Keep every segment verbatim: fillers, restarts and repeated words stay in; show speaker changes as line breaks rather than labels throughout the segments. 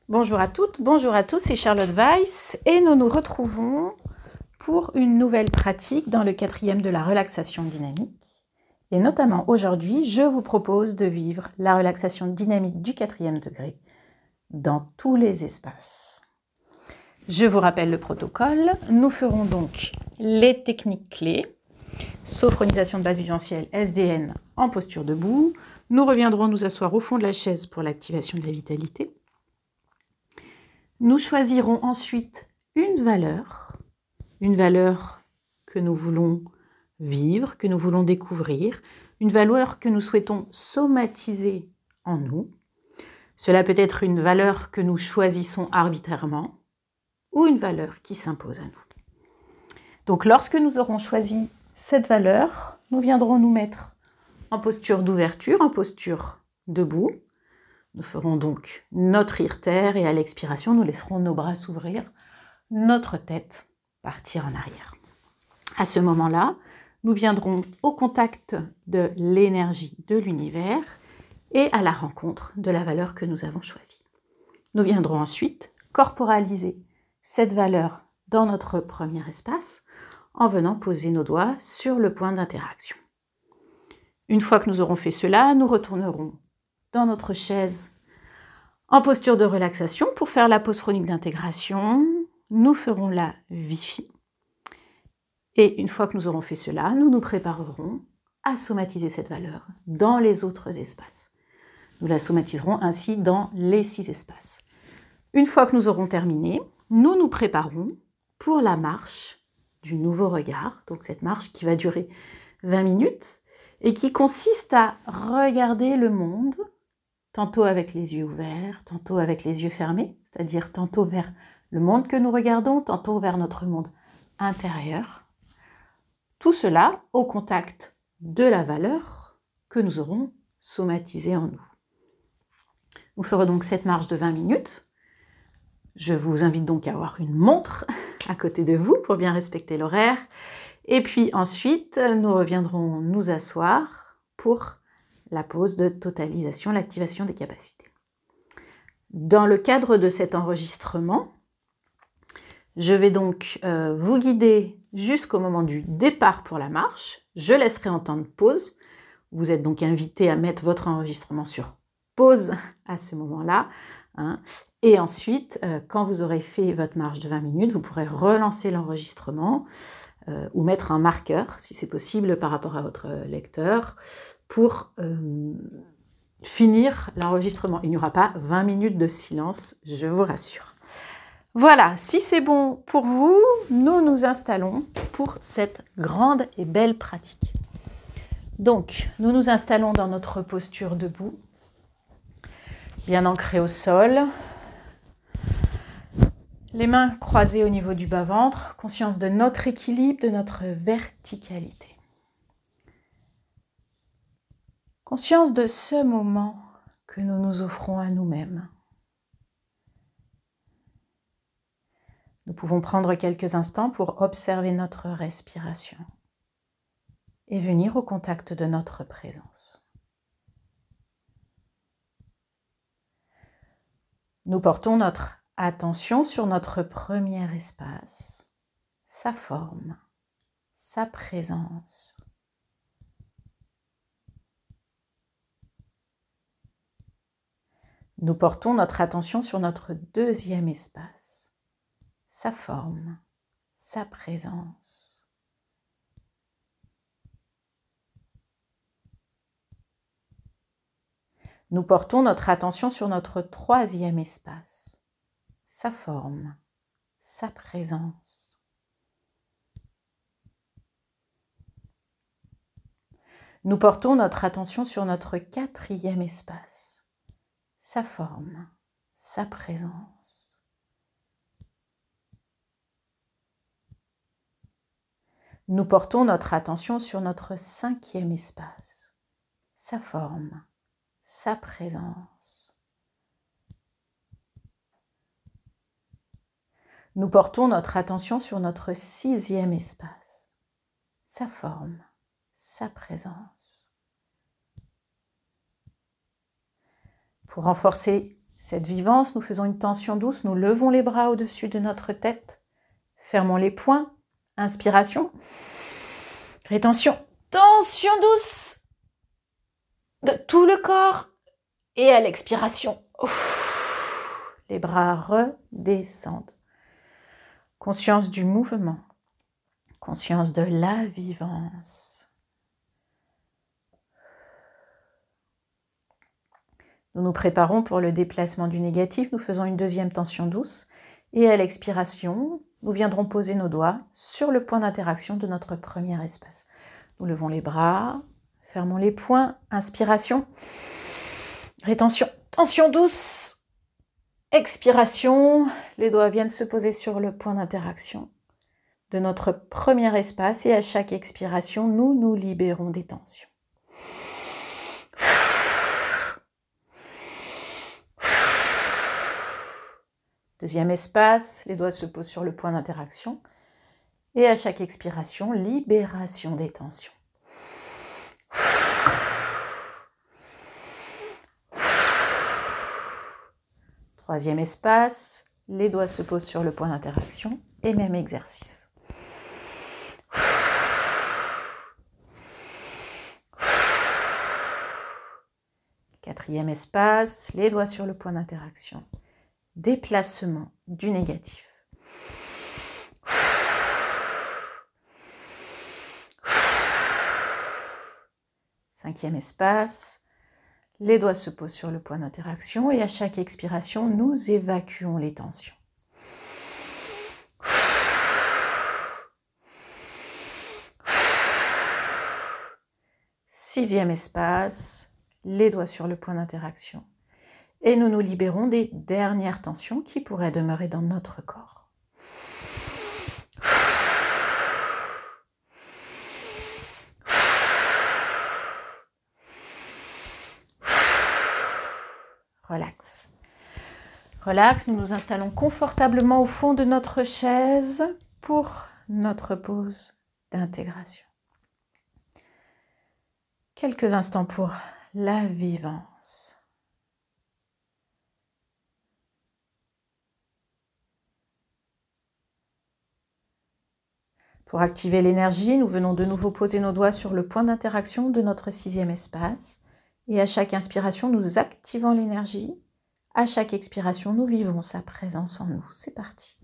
Bonjour à toutes, bonjour à tous, c'est Charlotte Weiss et nous nous retrouvons pour une nouvelle pratique dans le quatrième de la relaxation dynamique. Et notamment aujourd'hui, je vous propose de vivre la relaxation dynamique du quatrième degré dans tous les espaces. Je vous rappelle le protocole. Nous ferons donc les techniques clés. Sophronisation de base visuelle, S D N en posture debout. Nous reviendrons nous asseoir au fond de la chaise pour l'activation de la vitalité. Nous choisirons ensuite une valeur, une valeur que nous voulons vivre, que nous voulons découvrir, une valeur que nous souhaitons somatiser en nous. Cela peut être une valeur que nous choisissons arbitrairement ou une valeur qui s'impose à nous. Donc lorsque nous aurons choisi cette valeur, nous viendrons nous mettre en posture d'ouverture, en posture debout. Nous ferons donc notre irtère et à l'expiration, nous laisserons nos bras s'ouvrir, notre tête partir en arrière. À ce moment-là, nous viendrons au contact de l'énergie de l'univers et à la rencontre de la valeur que nous avons choisie. Nous viendrons ensuite corporaliser cette valeur dans notre premier espace en venant poser nos doigts sur le point d'interaction. Une fois que nous aurons fait cela, nous retournerons dans notre chaise en posture de relaxation pour faire la pause chronique d'intégration. Nous ferons la Wi-Fi. Et une fois que nous aurons fait cela, nous nous préparerons à somatiser cette valeur dans les autres espaces. Nous la somatiserons ainsi dans les six espaces. Une fois que nous aurons terminé, nous nous préparons pour la marche du nouveau regard. Donc cette marche qui va durer vingt minutes et qui consiste à regarder le monde, tantôt avec les yeux ouverts, tantôt avec les yeux fermés, c'est-à-dire tantôt vers le monde que nous regardons, tantôt vers notre monde intérieur. Tout cela au contact de la valeur que nous aurons somatisée en nous. Nous ferons donc cette marche de vingt minutes. Je vous invite donc à avoir une montre à côté de vous pour bien respecter l'horaire. Et puis ensuite, nous reviendrons nous asseoir pour la pause de totalisation, l'activation des capacités. Dans le cadre de cet enregistrement, je vais donc euh, vous guider jusqu'au moment du départ pour la marche. Je laisserai en temps de pause. Vous êtes donc invité à mettre votre enregistrement sur pause à ce moment-là. Hein. Et ensuite, euh, quand vous aurez fait votre marche de vingt minutes, vous pourrez relancer l'enregistrement euh, ou mettre un marqueur, si c'est possible, par rapport à votre lecteur, pour euh, finir l'enregistrement. Il n'y aura pas vingt minutes de silence, je vous rassure. Voilà, si c'est bon pour vous, nous nous installons pour cette grande et belle pratique. Donc, nous nous installons dans notre posture debout, bien ancrée au sol. Les mains croisées au niveau du bas-ventre, conscience de notre équilibre, de notre verticalité. Conscience de ce moment que nous nous offrons à nous-mêmes. Nous pouvons prendre quelques instants pour observer notre respiration et venir au contact de notre présence. Nous portons notre attention sur notre premier espace, sa forme, sa présence. Nous portons notre attention sur notre deuxième espace, sa forme, sa présence. Nous portons notre attention sur notre troisième espace, sa forme, sa présence. Nous portons notre attention sur notre quatrième espace, sa forme, sa présence. Nous portons notre attention sur notre cinquième espace, sa forme, sa présence. Nous portons notre attention sur notre sixième espace, sa forme, sa présence. Pour renforcer cette vivance, nous faisons une tension douce, nous levons les bras au-dessus de notre tête, fermons les poings, inspiration, rétention, tension douce de tout le corps et à l'expiration, ouf, les bras redescendent. Conscience du mouvement, conscience de la vivance. Nous nous préparons pour le déplacement du négatif, nous faisons une deuxième tension douce et à l'expiration, nous viendrons poser nos doigts sur le point d'interaction de notre premier espace. Nous levons les bras, fermons les poings, inspiration, rétention, tension douce, expiration, les doigts viennent se poser sur le point d'interaction de notre premier espace et à chaque expiration, nous nous libérons des tensions. Deuxième espace, les doigts se posent sur le point d'interaction. Et à chaque expiration, libération des tensions. Troisième espace, les doigts se posent sur le point d'interaction. Et même exercice. Quatrième espace, les doigts sur le point d'interaction. Déplacement du négatif. Cinquième espace, les doigts se posent sur le point d'interaction et à chaque expiration, nous évacuons les tensions. Sixième espace, les doigts sur le point d'interaction. Et nous nous libérons des dernières tensions qui pourraient demeurer dans notre corps. Relax. Relax, nous nous installons confortablement au fond de notre chaise pour notre pause d'intégration. Quelques instants pour la vivance. Pour activer l'énergie, nous venons de nouveau poser nos doigts sur le point d'interaction de notre sixième espace. Et à chaque inspiration, nous activons l'énergie. À chaque expiration, nous vivons sa présence en nous. C'est parti.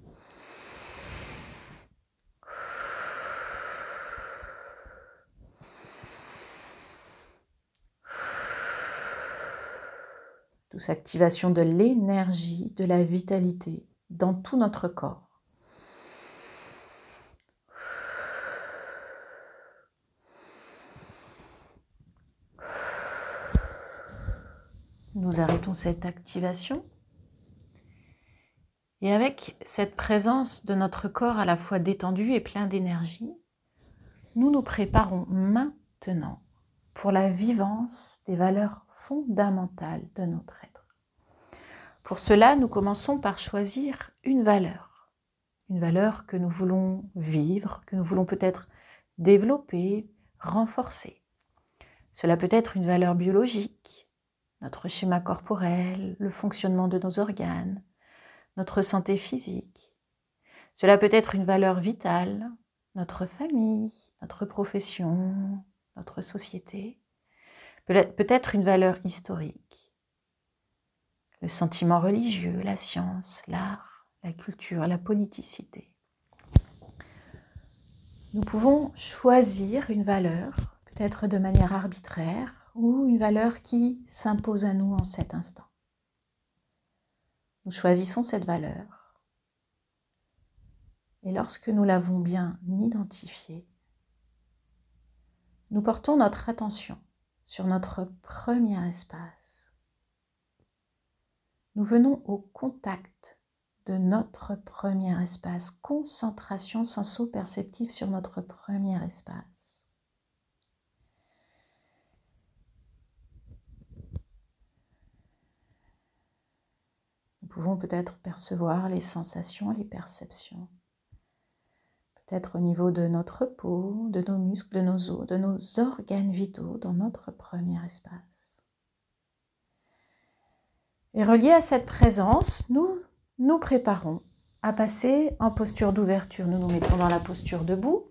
Douce activation de l'énergie, de la vitalité dans tout notre corps. Nous arrêtons cette activation et avec cette présence de notre corps à la fois détendu et plein d'énergie, nous nous préparons maintenant pour la vivance des valeurs fondamentales de notre être. Pour cela, nous commençons par choisir une valeur, une valeur que nous voulons vivre, que nous voulons peut-être développer, renforcer. Cela peut être une valeur biologique, notre schéma corporel, le fonctionnement de nos organes, notre santé physique. Cela peut être une valeur vitale, notre famille, notre profession, notre société. Peut-être une valeur historique, le sentiment religieux, la science, l'art, la culture, la politicité. Nous pouvons choisir une valeur, peut-être de manière arbitraire, ou une valeur qui s'impose à nous en cet instant. Nous choisissons cette valeur. Et lorsque nous l'avons bien identifiée, nous portons notre attention sur notre premier espace. Nous venons au contact de notre premier espace, concentration senso-perceptive sur notre premier espace. Nous pouvons peut-être percevoir les sensations, les perceptions, peut-être au niveau de notre peau, de nos muscles, de nos os, de nos organes vitaux dans notre premier espace. Et relié à cette présence, nous nous préparons à passer en posture d'ouverture. Nous nous mettons dans la posture debout.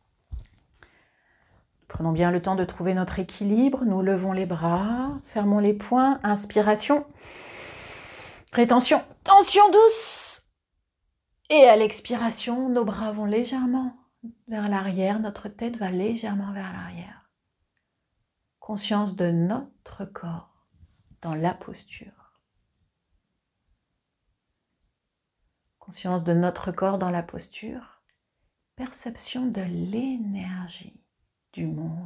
Prenons bien le temps de trouver notre équilibre. Nous levons les bras, fermons les poings. Inspiration. Rétention. Tension douce. Et à l'expiration, nos bras vont légèrement vers l'arrière. Notre tête va légèrement vers l'arrière. Conscience de notre corps dans la posture. Conscience de notre corps dans la posture. Perception de l'énergie du monde.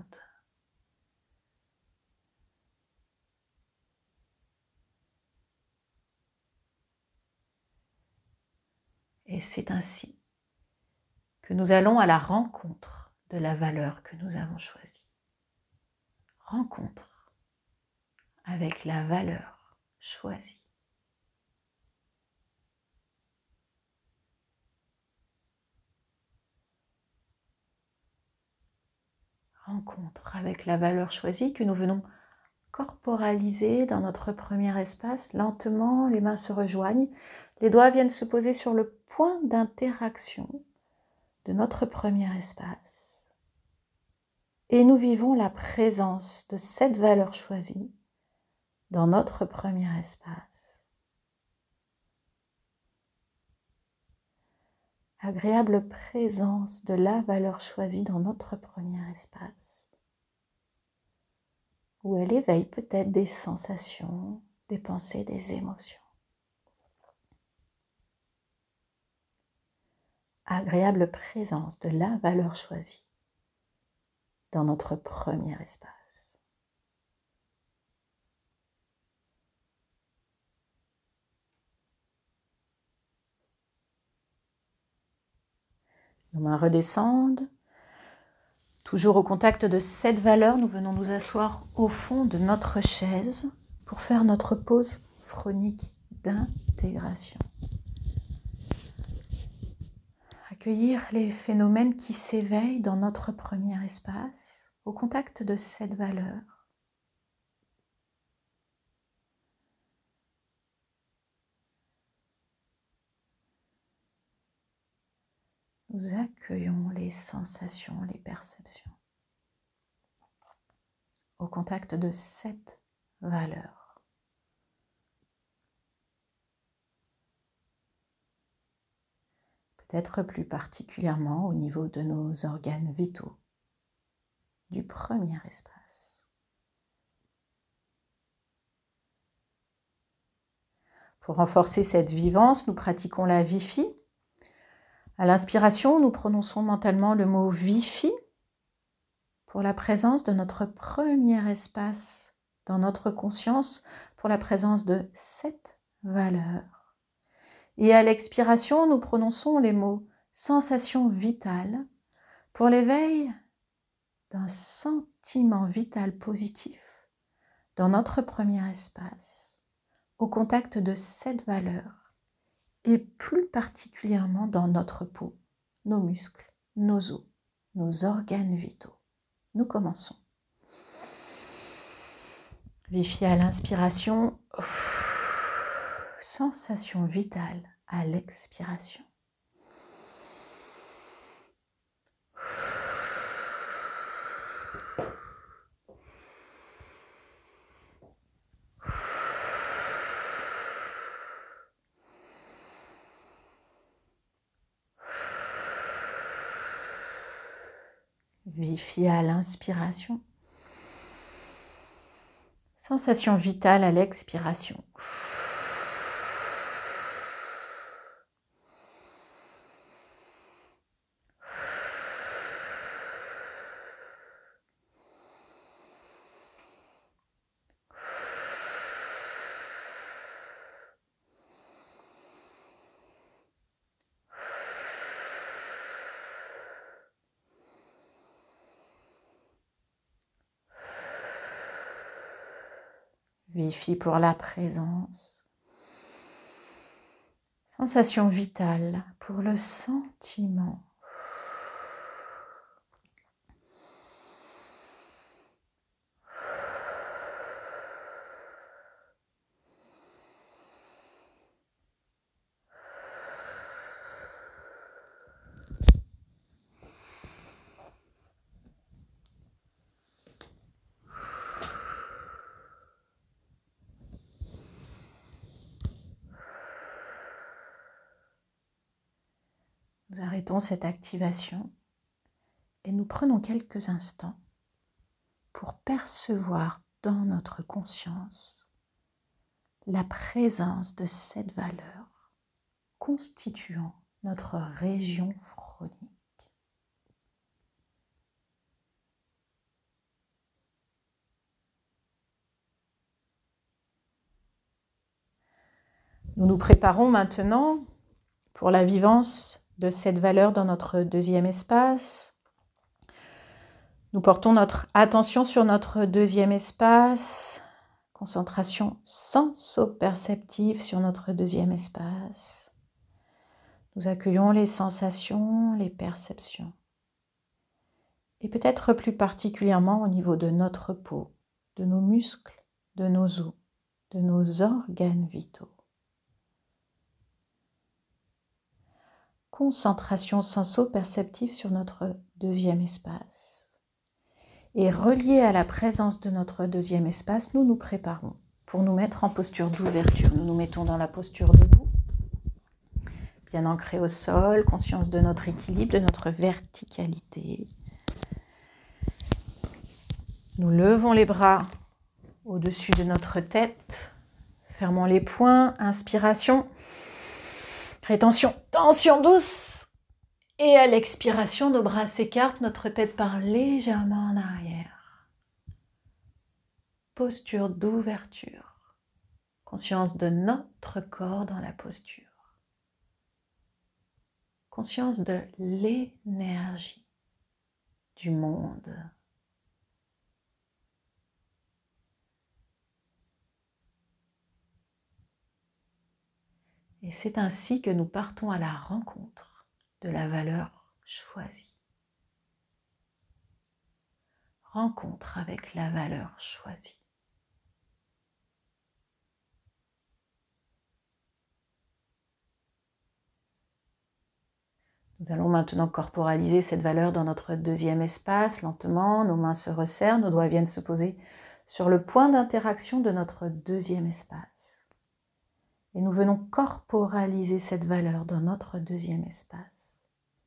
Et c'est ainsi que nous allons à la rencontre de la valeur que nous avons choisie. Rencontre avec la valeur choisie. Rencontre avec la valeur choisie que nous venons corporaliser dans notre premier espace. Lentement, les mains se rejoignent. Les doigts viennent se poser sur le point d'interaction de notre premier espace. Et nous vivons la présence de cette valeur choisie dans notre premier espace. Agréable présence de la valeur choisie dans notre premier espace, où elle éveille peut-être des sensations, des pensées, des émotions. Agréable présence de la valeur choisie dans notre premier espace. Nos mains redescendent. Toujours au contact de cette valeur, nous venons nous asseoir au fond de notre chaise pour faire notre pause phronique d'intégration. Accueillir les phénomènes qui s'éveillent dans notre premier espace, au contact de cette valeur. Nous accueillons les sensations, les perceptions, au contact de cette valeur. Peut-être plus particulièrement au niveau de nos organes vitaux, du premier espace. Pour renforcer cette vivance, nous pratiquons la Vifi. À l'inspiration, nous prononçons mentalement le mot Vifi pour la présence de notre premier espace dans notre conscience, pour la présence de cette valeur. Et à l'expiration, nous prononçons les mots sensation vitale pour l'éveil d'un sentiment vital positif dans notre premier espace, au contact de cette valeur. Et plus particulièrement dans notre peau, nos muscles, nos os, nos organes vitaux. Nous commençons. Vifi à l'inspiration, sensation vitale à l'expiration. Vifi à l'inspiration. Sensation vitale à l'expiration. Vifi pour la présence. Sensation vitale pour le sentiment. Nous arrêtons cette activation et nous prenons quelques instants pour percevoir dans notre conscience la présence de cette valeur constituant notre région phronique. Nous nous préparons maintenant pour la vivance de cette valeur dans notre deuxième espace. Nous portons notre attention sur notre deuxième espace, concentration senso-perceptive sur notre deuxième espace. Nous accueillons les sensations, les perceptions. Et peut-être plus particulièrement au niveau de notre peau, de nos muscles, de nos os, de nos organes vitaux. Concentration senso-perceptive sur notre deuxième espace. Et relié à la présence de notre deuxième espace, nous nous préparons pour nous mettre en posture d'ouverture. Nous nous mettons dans la posture debout, bien ancré au sol, conscience de notre équilibre, de notre verticalité. Nous levons les bras au-dessus de notre tête, fermons les poings, inspiration. Rétention, tension douce. Et à l'expiration, nos bras s'écartent, notre tête part légèrement en arrière. Posture d'ouverture. Conscience de notre corps dans la posture. Conscience de l'énergie du monde. Et c'est ainsi que nous partons à la rencontre de la valeur choisie. Rencontre avec la valeur choisie. Nous allons maintenant corporaliser cette valeur dans notre deuxième espace. Lentement, nos mains se resserrent, nos doigts viennent se poser sur le point d'interaction de notre deuxième espace. Et nous venons corporaliser cette valeur dans notre deuxième espace.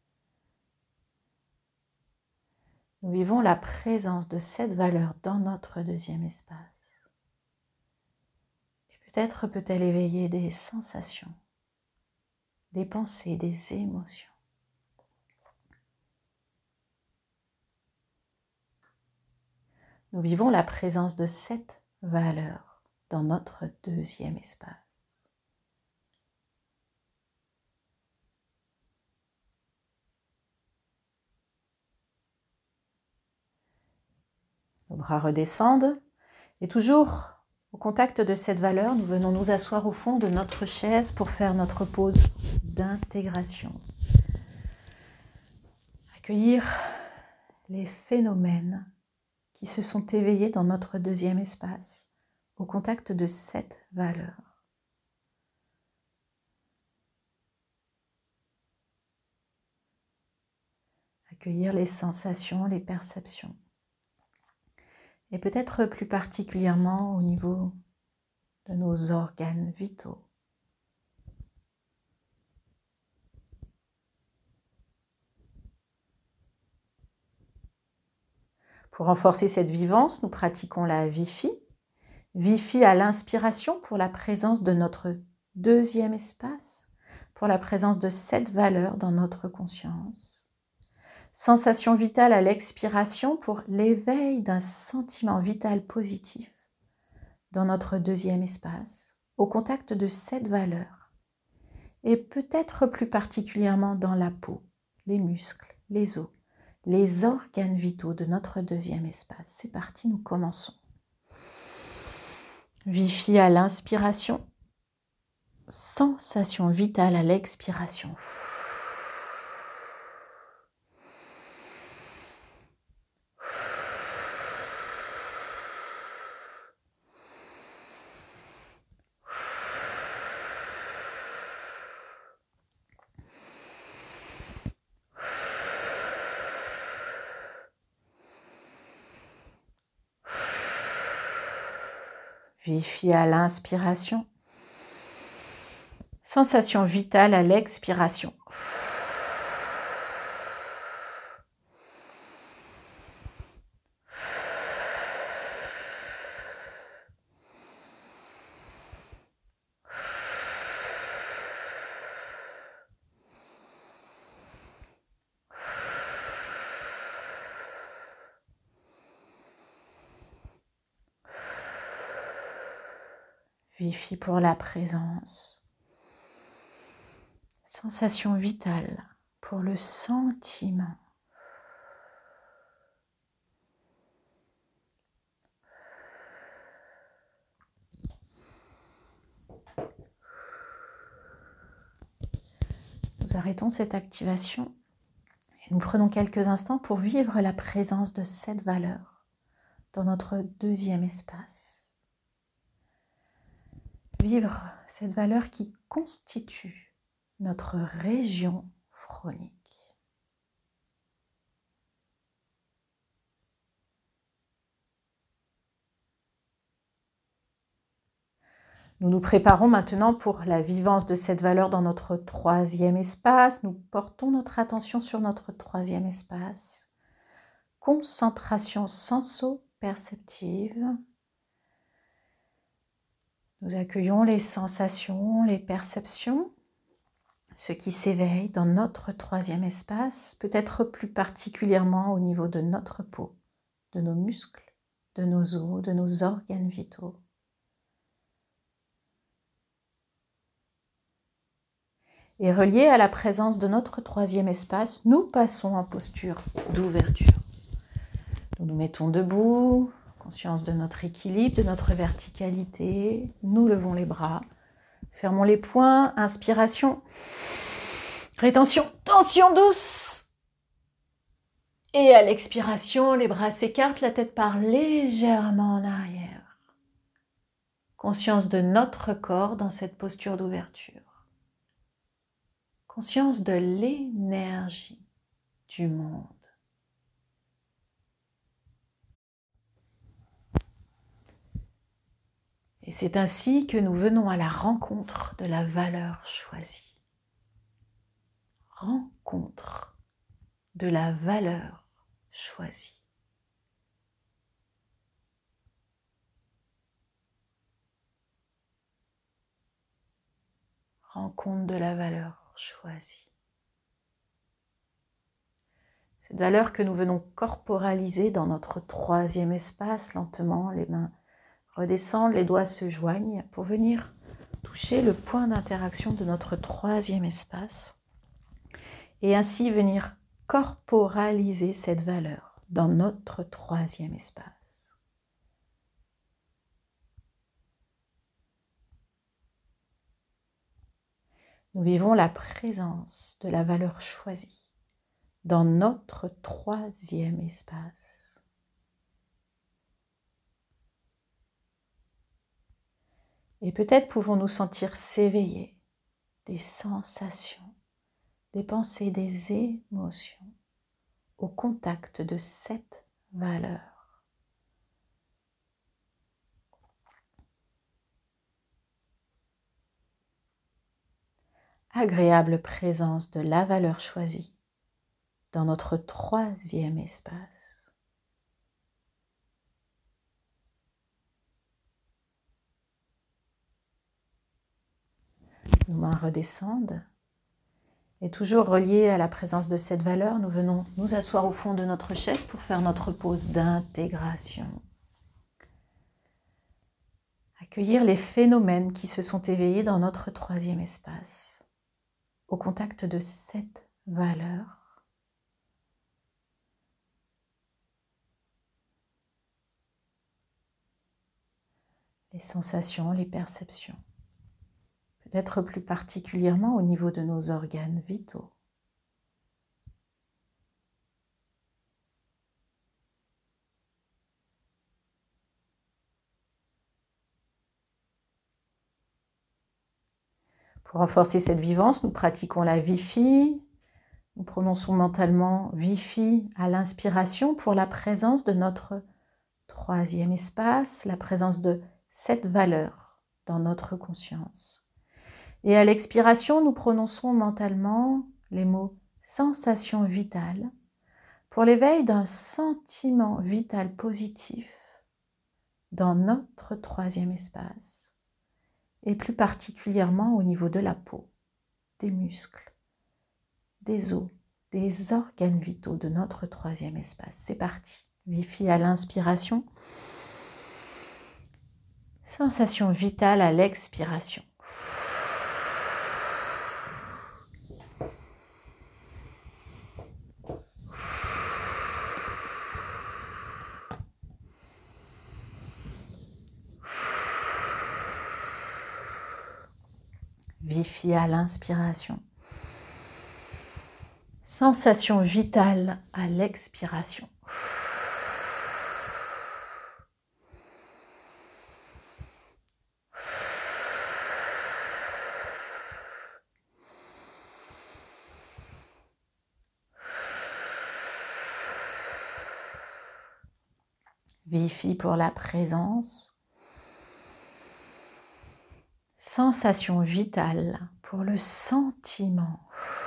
Nous vivons la présence de cette valeur dans notre deuxième espace. Et peut-être peut-elle éveiller des sensations, des pensées, des émotions. Nous vivons la présence de cette valeur dans notre deuxième espace. Nos bras redescendent et toujours au contact de cette valeur, nous venons nous asseoir au fond de notre chaise pour faire notre pause d'intégration. Accueillir les phénomènes qui se sont éveillés dans notre deuxième espace au contact de cette valeur. Accueillir les sensations, les perceptions. Et peut-être plus particulièrement au niveau de nos organes vitaux. Pour renforcer cette vivance, nous pratiquons la Vifi. Vifi à l'inspiration pour la présence de notre deuxième espace, pour la présence de cette valeur dans notre conscience. Sensation vitale à l'expiration pour l'éveil d'un sentiment vital positif dans notre deuxième espace, au contact de cette valeur, et peut-être plus particulièrement dans la peau, les muscles, les os, les organes vitaux de notre deuxième espace. C'est parti, nous commençons. Vifi à l'inspiration, sensation vitale à l'expiration. Vifi à l'inspiration, sensation vitale à l'expiration. Vifi pour la présence. Sensation vitale pour le sentiment. Nous arrêtons cette activation et nous prenons quelques instants pour vivre la présence de cette valeur dans notre deuxième espace. Vivre cette valeur qui constitue notre région phronique. Nous nous préparons maintenant pour la vivance de cette valeur dans notre troisième espace. Nous portons notre attention sur notre troisième espace. Concentration senso-perceptive. Nous accueillons les sensations, les perceptions, ce qui s'éveille dans notre troisième espace, peut-être plus particulièrement au niveau de notre peau, de nos muscles, de nos os, de nos organes vitaux. Et relié à la présence de notre troisième espace, nous passons en posture d'ouverture. Nous nous mettons debout, conscience de notre équilibre, de notre verticalité. Nous levons les bras, fermons les poings, inspiration, rétention, tension douce. Et à l'expiration, les bras s'écartent, la tête part légèrement en arrière. Conscience de notre corps dans cette posture d'ouverture. Conscience de l'énergie du monde. Et c'est ainsi que nous venons à la rencontre de la valeur choisie. Rencontre de la valeur choisie. Rencontre de la valeur choisie. Cette valeur que nous venons corporaliser dans notre troisième espace, lentement, les mains redescendent, les doigts se joignent pour venir toucher le point d'interaction de notre troisième espace et ainsi venir corporaliser cette valeur dans notre troisième espace. Nous vivons la présence de la valeur choisie dans notre troisième espace. Et peut-être pouvons-nous sentir s'éveiller des sensations, des pensées, des émotions au contact de cette valeur. Agréable présence de la valeur choisie dans notre troisième espace. Nos mains redescendent et toujours reliées à la présence de cette valeur, nous venons nous asseoir au fond de notre chaise pour faire notre pause d'intégration. Accueillir les phénomènes qui se sont éveillés dans notre troisième espace. Au contact de cette valeur. Les sensations, les perceptions. Peut-être plus particulièrement au niveau de nos organes vitaux. Pour renforcer cette vivance, nous pratiquons la Vifi. Nous prononçons mentalement Vifi à l'inspiration pour la présence de notre troisième espace, la présence de cette valeur dans notre conscience. Et à l'expiration, nous prononçons mentalement les mots sensation vitale pour l'éveil d'un sentiment vital positif dans notre troisième espace. Et plus particulièrement au niveau de la peau, des muscles, des os, des organes vitaux de notre troisième espace. C'est parti. Vifi à l'inspiration. Sensation vitale à l'expiration. Vifi à l'inspiration. Sensation vitale à l'expiration. Vifi pour la présence. Sensation vitale pour le sentiment.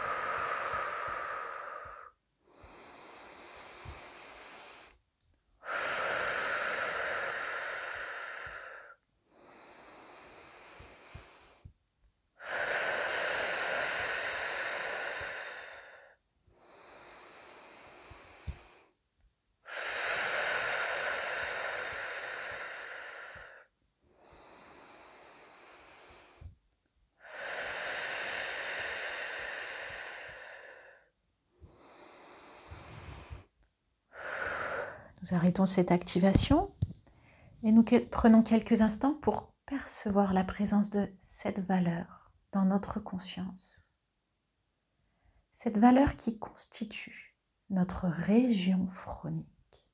Nous arrêtons cette activation et nous prenons quelques instants pour percevoir la présence de cette valeur dans notre conscience. Cette valeur qui constitue notre région phronique.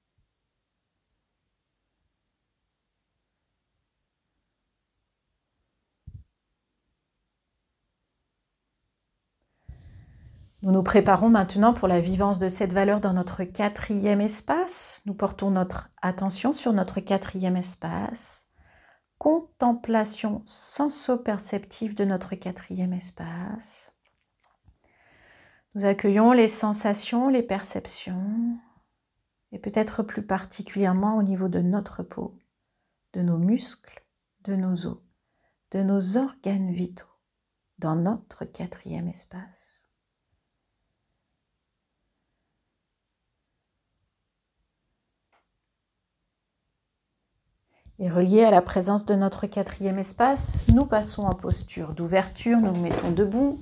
Nous nous préparons maintenant pour la vivance de cette valeur dans notre quatrième espace. Nous portons notre attention sur notre quatrième espace. Contemplation senso-perceptive de notre quatrième espace. Nous accueillons les sensations, les perceptions, et peut-être plus particulièrement au niveau de notre peau, de nos muscles, de nos os, de nos organes vitaux, dans notre quatrième espace. Et relié à la présence de notre quatrième espace, nous passons en posture d'ouverture, nous nous mettons debout.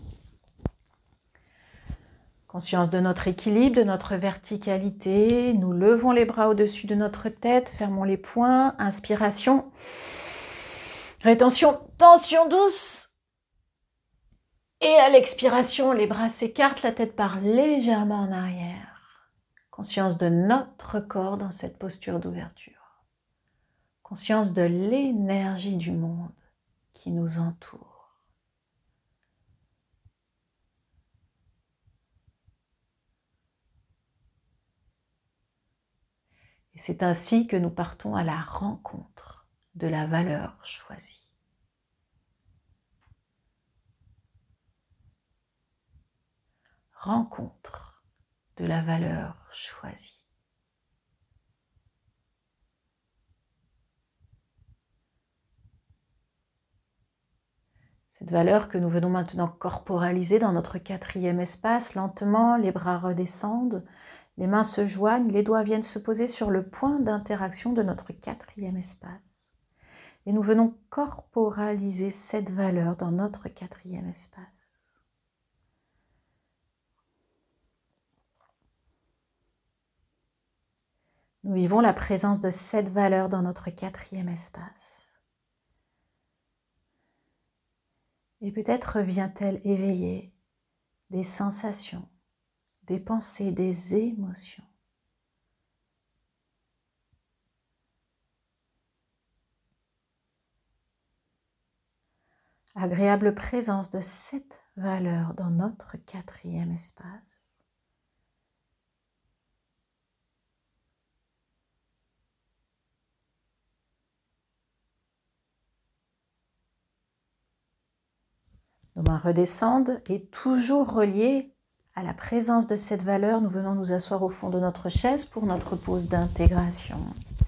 Conscience de notre équilibre, de notre verticalité, nous levons les bras au-dessus de notre tête, fermons les poings, inspiration, rétention, tension douce. Et à l'expiration, les bras s'écartent, la tête part légèrement en arrière. Conscience de notre corps dans cette posture d'ouverture. Conscience de l'énergie du monde qui nous entoure. Et c'est ainsi que nous partons à la rencontre de la valeur choisie. Rencontre de la valeur choisie. Cette valeur que nous venons maintenant corporaliser dans notre quatrième espace, lentement, les bras redescendent, les mains se joignent, les doigts viennent se poser sur le point d'interaction de notre quatrième espace. Et nous venons corporaliser cette valeur dans notre quatrième espace. Nous vivons la présence de cette valeur dans notre quatrième espace. Et peut-être vient-elle éveiller des sensations, des pensées, des émotions. Agréable présence de cette valeur dans notre quatrième espace. Nos mains redescendent et toujours reliées à la présence de cette valeur, nous venons nous asseoir au fond de notre chaise pour notre pause d'intégration.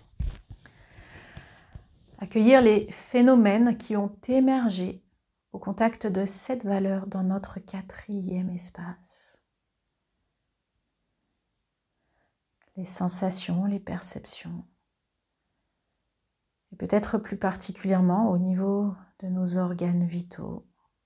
Accueillir les phénomènes qui ont émergé au contact de cette valeur dans notre quatrième espace. Les sensations, les perceptions. et peut-être plus particulièrement au niveau de nos organes vitaux.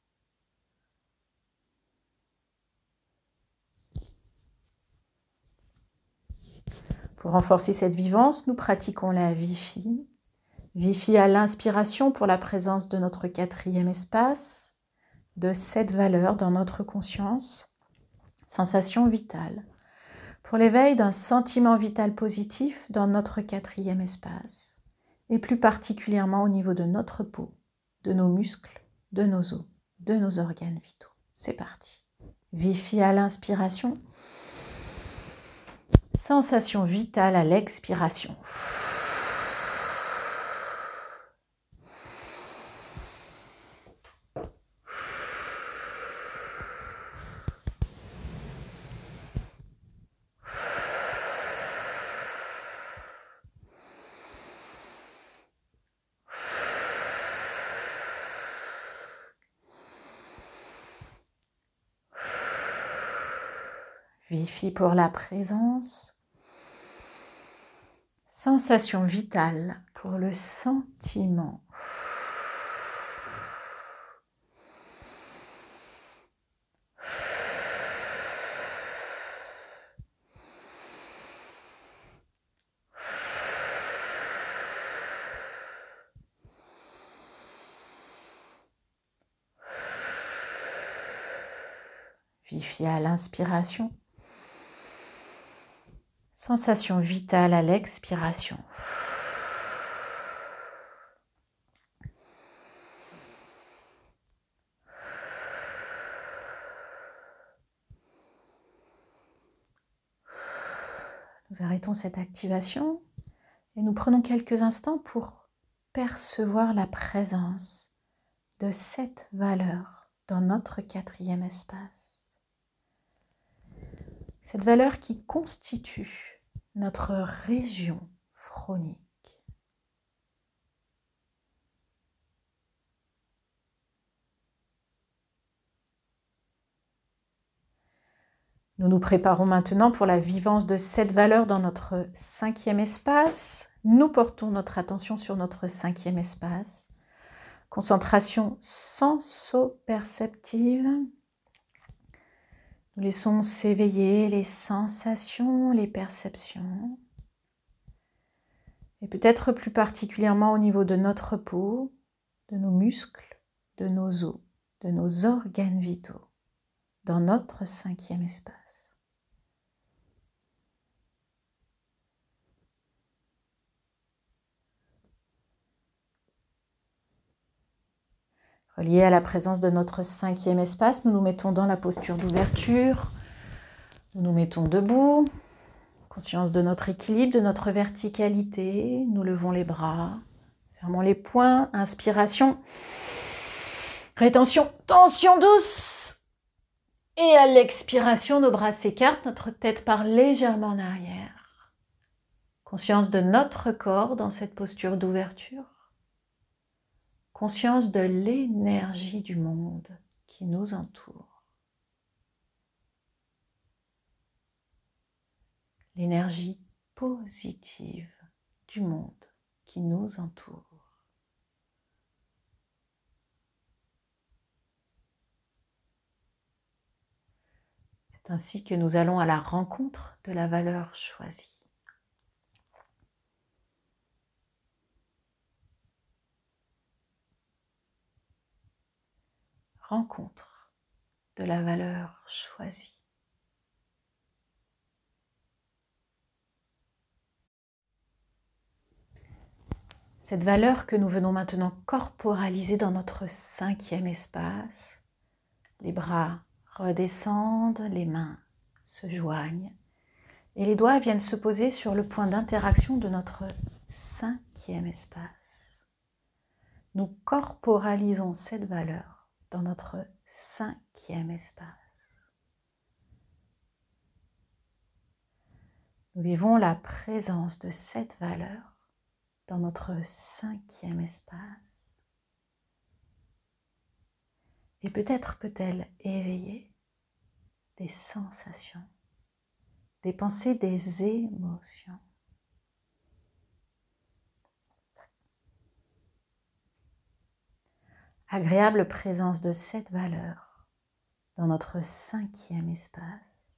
Pour renforcer cette vivance, nous pratiquons la Vifi. Vifi à l'inspiration pour la présence de notre quatrième espace, de cette valeur dans notre conscience, sensation vitale. Pour l'éveil d'un sentiment vital positif dans notre quatrième espace, et plus particulièrement au niveau de notre peau, de nos muscles, de nos os, de nos organes vitaux. C'est parti. Vifi à l'inspiration. Sensation vitale à l'expiration. Vifi pour la présence. Sensation vitale pour le sentiment. Vifi à l'inspiration. Sensation vitale à l'expiration. Nous arrêtons cette activation et nous prenons quelques instants pour percevoir la présence de cette valeur dans notre quatrième espace. Cette valeur qui constitue notre région phronique. Nous nous préparons maintenant pour la vivance de cette valeur dans notre cinquième espace. Nous portons notre attention sur notre cinquième espace. Concentration senso-perceptive. Nous laissons s'éveiller les sensations, les perceptions. Et peut-être plus particulièrement au niveau de notre peau, de nos muscles, de nos os, de nos organes vitaux, dans notre cinquième espace. Relié à la présence de notre cinquième espace, nous nous mettons dans la posture d'ouverture. Nous nous mettons debout, conscience de notre équilibre, de notre verticalité. Nous levons les bras, fermons les poings, inspiration, rétention, tension douce. Et à l'expiration, nos bras s'écartent, notre tête part légèrement en arrière. Conscience de notre corps dans cette posture d'ouverture. Conscience de l'énergie du monde qui nous entoure. L'énergie positive du monde qui nous entoure. C'est ainsi que nous allons à la rencontre de la valeur choisie. Rencontre de la valeur choisie. Cette valeur que nous venons maintenant corporaliser dans notre cinquième espace, les bras redescendent, les mains se joignent et les doigts viennent se poser sur le point d'interaction de notre cinquième espace. Nous corporalisons cette valeur dans notre cinquième espace. Nous vivons la présence de cette valeur dans notre cinquième espace. Et peut-être peut-elle éveiller des sensations, des pensées, des émotions. agréable présence de cette valeur dans notre cinquième espace.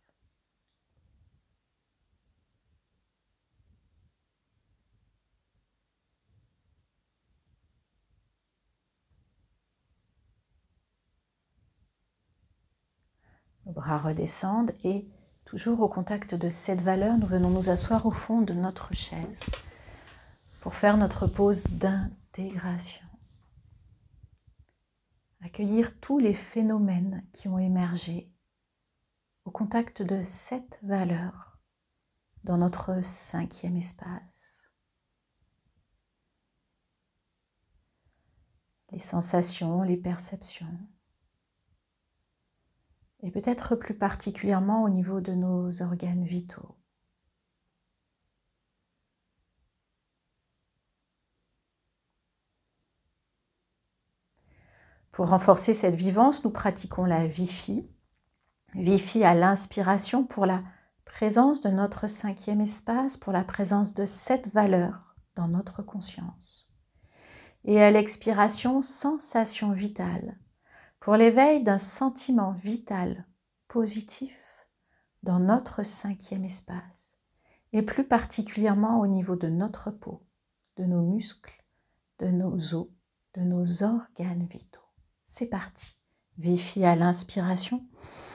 Nos bras redescendent et, toujours au contact de cette valeur, nous venons nous asseoir au fond de notre chaise pour faire notre pause d'intégration. Accueillir tous les phénomènes qui ont émergé au contact de cette valeur dans notre cinquième espace. Les sensations, les perceptions, et peut-être plus particulièrement au niveau de nos organes vitaux. Pour renforcer cette vivance, nous pratiquons la Vifi. Vifi à l'inspiration pour la présence de notre cinquième espace, pour la présence de cette valeur dans notre conscience. Et à l'expiration, sensation vitale, pour l'éveil d'un sentiment vital positif dans notre cinquième espace, et plus particulièrement au niveau de notre peau, de nos muscles, de nos os, de nos organes vitaux. C'est parti. Vifi à l'inspiration.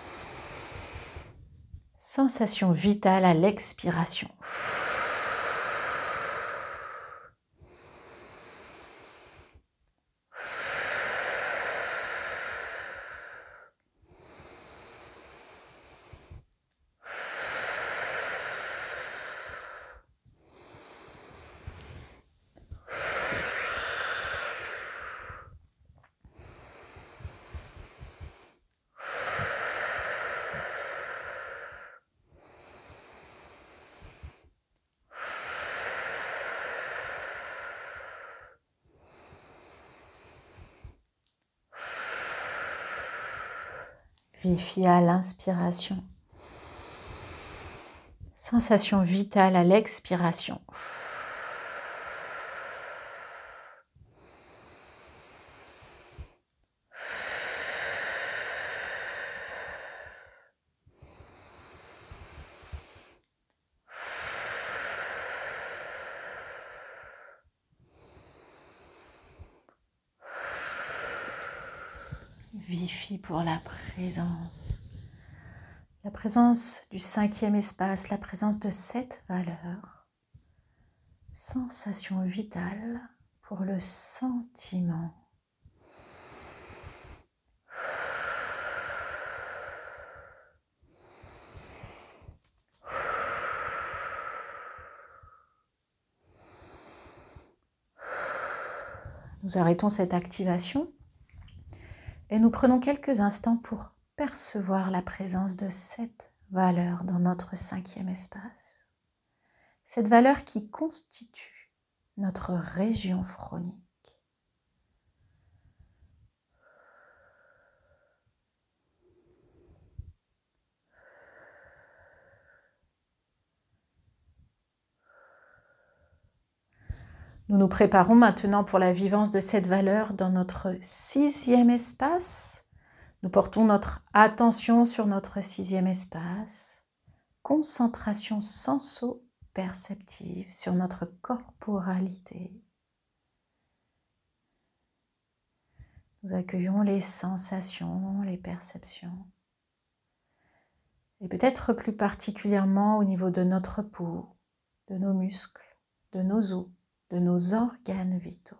Sensation vitale à l'expiration. Vifi à l'inspiration. Sensation vitale à l'expiration. Vifi pour la présence. La présence du cinquième espace, la présence de cette valeur. Sensation vitale pour le sentiment. Nous arrêtons cette activation et nous prenons quelques instants pour percevoir la présence de cette valeur dans notre cinquième espace. Cette valeur qui constitue notre région phronique. Nous nous préparons maintenant pour la vivance de cette valeur dans notre sixième espace. Nous portons notre attention sur notre sixième espace. Concentration senso-perceptive sur notre corporalité. Nous accueillons les sensations, les perceptions. Et peut-être plus particulièrement au niveau de notre peau, de nos muscles, de nos os, de nos organes vitaux.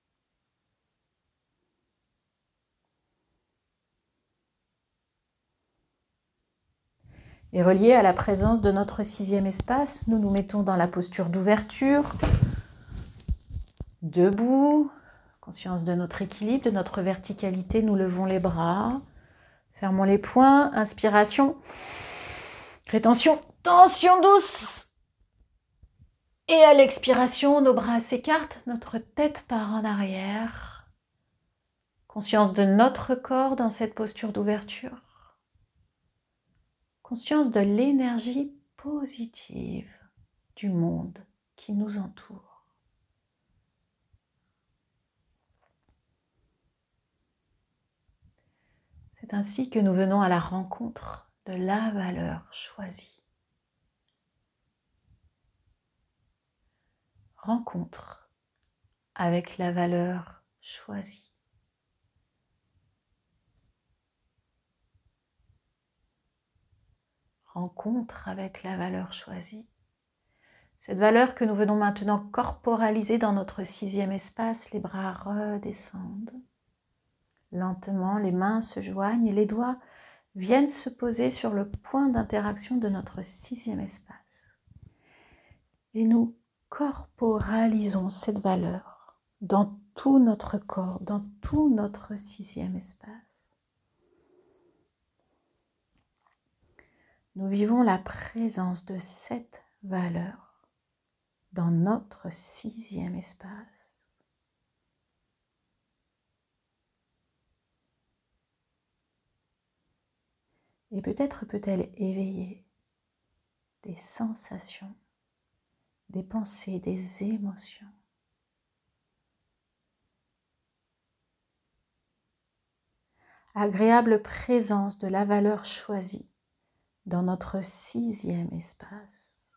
Et relié à la présence de notre sixième espace, nous nous mettons dans la posture d'ouverture, debout, conscience de notre équilibre, de notre verticalité, nous levons les bras, fermons les poings, inspiration, rétention, tension douce. Et à l'expiration, nos bras s'écartent, notre tête part en arrière. Conscience de notre corps dans cette posture d'ouverture. Conscience de l'énergie positive du monde qui nous entoure. C'est ainsi que nous venons à la rencontre de la valeur choisie. Rencontre avec la valeur choisie. Rencontre avec la valeur choisie. Cette valeur que nous venons maintenant corporaliser dans notre sixième espace, les bras redescendent. Lentement, les mains se joignent et les doigts viennent se poser sur le point d'interaction de notre sixième espace. Et nous corporalisons cette valeur dans tout notre corps, dans tout notre sixième espace. Nous vivons la présence de cette valeur dans notre sixième espace. Et peut-être peut-elle éveiller des sensations, des pensées, des émotions. Agréable présence de la valeur choisie dans notre sixième espace.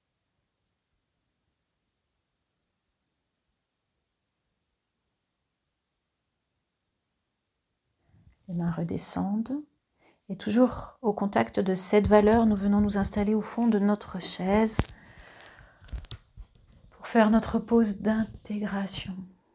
Les mains redescendent et toujours au contact de cette valeur, nous venons nous installer au fond de notre chaise pour faire notre pause d'intégration.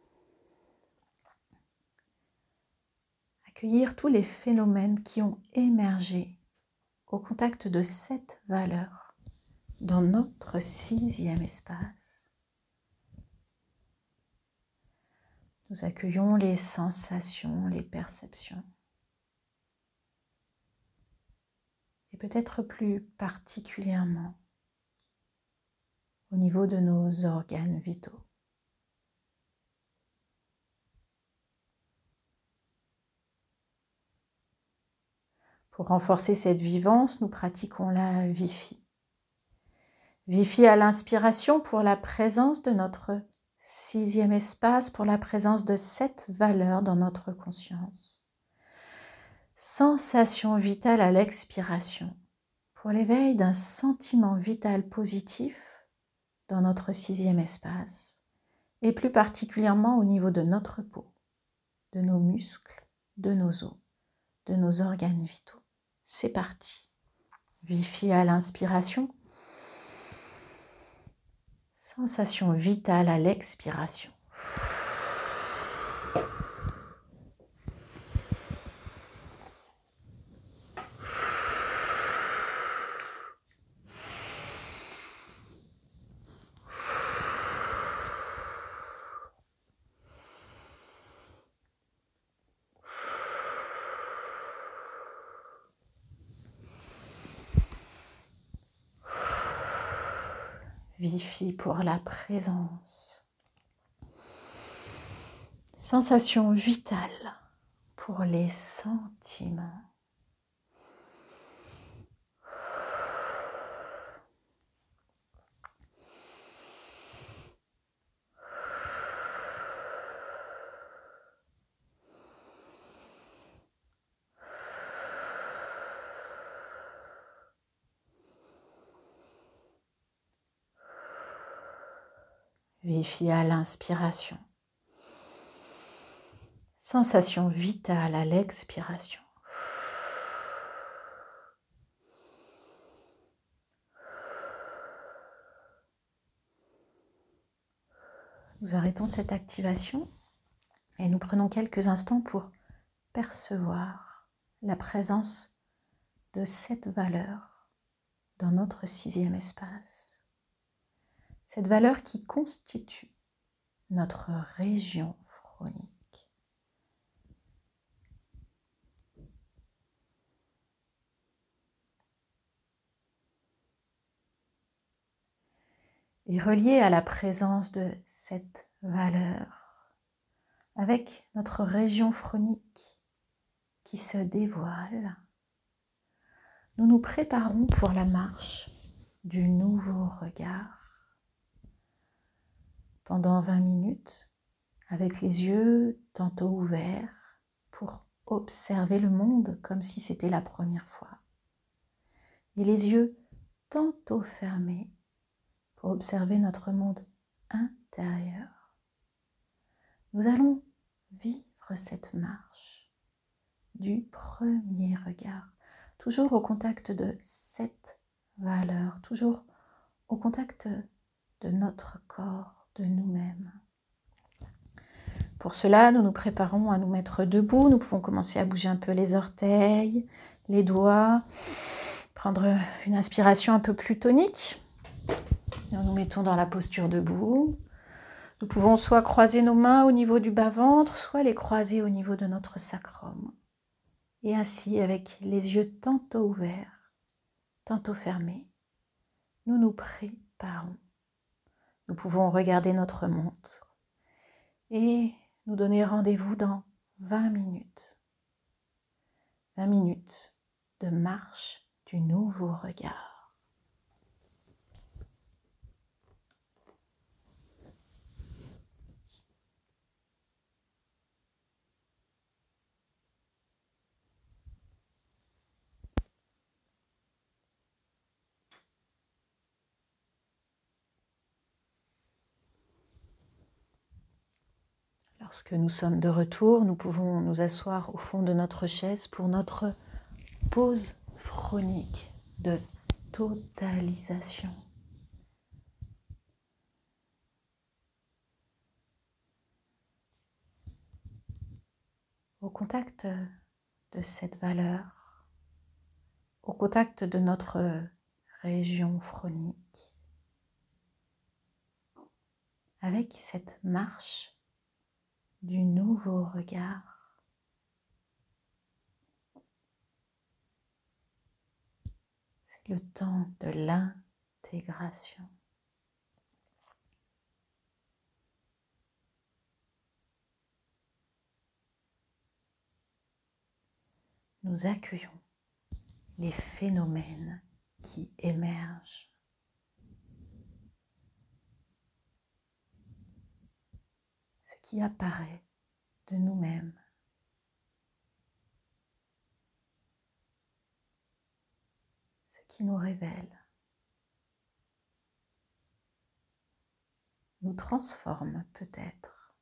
Accueillir tous les phénomènes qui ont émergé au contact de cette valeur dans notre sixième espace. Nous accueillons les sensations, les perceptions. Et peut-être plus particulièrement au niveau de nos organes vitaux. Pour renforcer cette vivance, nous pratiquons la Vifi. Vifi à l'inspiration pour la présence de notre sixième espace, pour la présence de cette valeur dans notre conscience. Sensation vitale à l'expiration, pour l'éveil d'un sentiment vital positif dans notre sixième espace, et plus particulièrement au niveau de notre peau, de nos muscles, de nos os, de nos organes vitaux. C'est parti. Vifi à l'inspiration. Sensation vitale à l'expiration. Vifi pour la présence. Sensation vitale pour les sentiments. Vifi à l'inspiration. Sensation vitale à l'expiration. Nous arrêtons cette activation et nous prenons quelques instants pour percevoir la présence de cette valeur dans notre sixième espace. Cette valeur qui constitue notre région phronique. Et relié à la présence de cette valeur, avec notre région phronique qui se dévoile, nous nous préparons pour la marche du nouveau regard. Pendant vingt minutes, avec les yeux tantôt ouverts, pour observer le monde comme si c'était la première fois. Et les yeux tantôt fermés pour observer notre monde intérieur. Nous allons vivre cette marche du premier regard, toujours au contact de cette valeur, toujours au contact de notre corps, de nous-mêmes. Pour cela, nous nous préparons à nous mettre debout. Nous pouvons commencer à bouger un peu les orteils, les doigts, prendre une inspiration un peu plus tonique. Nous nous mettons dans la posture debout. Nous pouvons soit croiser nos mains au niveau du bas-ventre, soit les croiser au niveau de notre sacrum. Et ainsi, avec les yeux tantôt ouverts, tantôt fermés, nous nous préparons. Nous pouvons regarder notre montre et nous donner rendez-vous dans vingt minutes. vingt minutes de marche du nouveau regard. Lorsque nous sommes de retour, nous pouvons nous asseoir au fond de notre chaise pour notre pause phronique de totalisation. Au contact de cette valeur, au contact de notre région phronique, avec cette marche du nouveau regard. C'est le temps de l'intégration. Nous accueillons les phénomènes qui émergent. Ce qui apparaît de nous-mêmes. Ce qui nous révèle, nous transforme peut-être.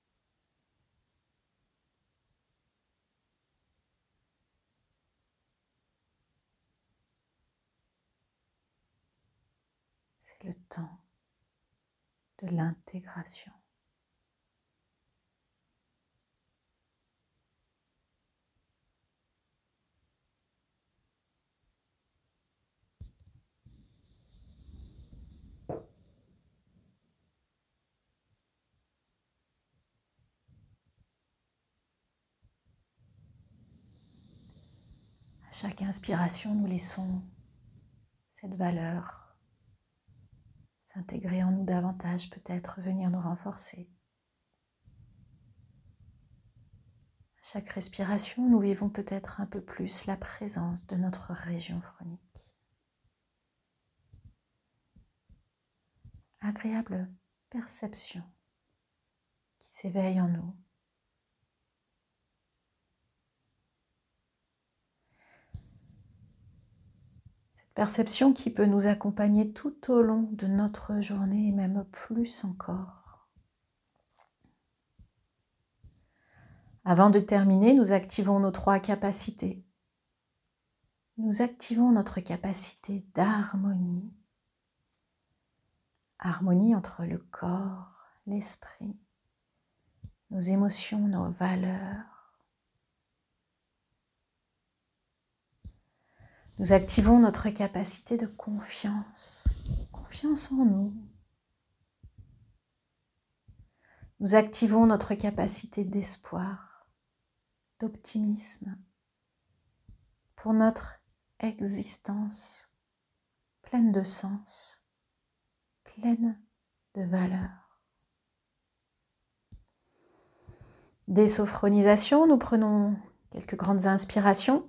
C'est le temps de l'intégration. À chaque inspiration, nous laissons cette valeur s'intégrer en nous davantage, peut-être venir nous renforcer. À chaque respiration, nous vivons peut-être un peu plus la présence de notre région phronique. Agréable perception qui s'éveille en nous. Perception qui peut nous accompagner tout au long de notre journée et même plus encore. Avant de terminer, nous activons nos trois capacités. Nous activons notre capacité d'harmonie. Harmonie entre le corps, l'esprit, nos émotions, nos valeurs. Nous activons notre capacité de confiance, confiance en nous. Nous activons notre capacité d'espoir, d'optimisme pour notre existence pleine de sens, pleine de valeur. Désophonisation, nous prenons quelques grandes inspirations.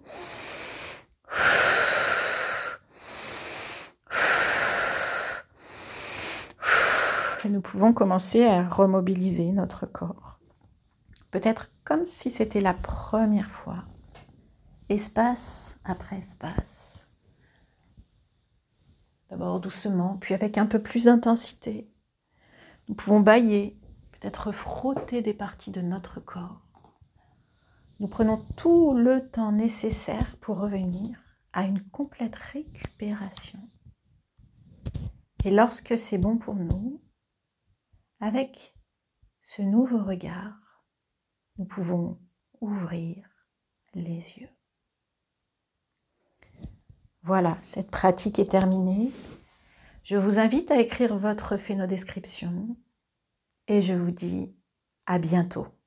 Et nous pouvons commencer à remobiliser notre corps. Peut-être comme si c'était la première fois espace après espace. D'abord doucement, puis avec un peu plus d'intensité. Nous pouvons bâiller, peut-être frotter des parties de notre corps. Nous prenons tout le temps nécessaire pour revenir à une complète récupération. Et lorsque c'est bon pour nous, avec ce nouveau regard, nous pouvons ouvrir les yeux. Voilà, cette pratique est terminée. Je vous invite à écrire votre phénodescription et je vous dis à bientôt.